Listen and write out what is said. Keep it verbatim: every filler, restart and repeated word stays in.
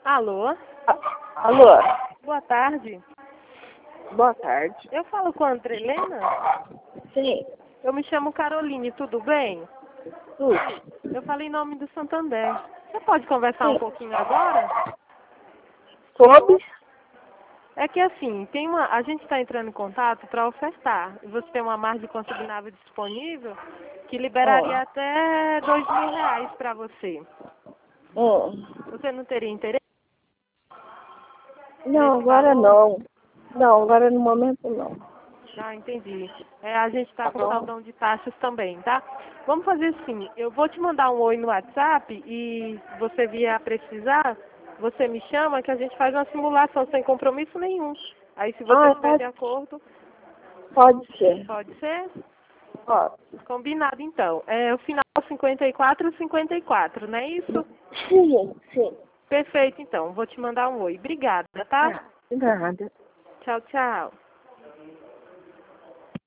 Alô? A- Alô? Boa tarde. Boa tarde. Eu falo com a Andrelena? Sim, Eu me chamo Caroline, tudo bem? tudo. Eu falei em nome do Santander. Você pode conversar um Sim. pouquinho agora? Soube? É que assim, tem uma, a gente está entrando em contato para ofertar. E você tem uma margem consignável disponível que liberaria Hum. até dois mil reais para você. Hum. Você não teria interesse Não, nesse agora valor? não. Não, agora no momento não. Ah, entendi. É, a gente está Tá com bom? saldão de taxas também, tá? Vamos fazer assim, eu vou te mandar um oi no WhatsApp e você vier a precisar, você me chama que a gente faz uma simulação sem compromisso nenhum. Aí se você Ah, estiver de pode, acordo, pode ser. pode ser? Pode. Combinado então. É o final cinquenta e quatro cinquenta e quatro, não é isso? Sim, sim. Perfeito então, vou te mandar um oi. Obrigada, tá? Ah, nada. Tchau, tchau.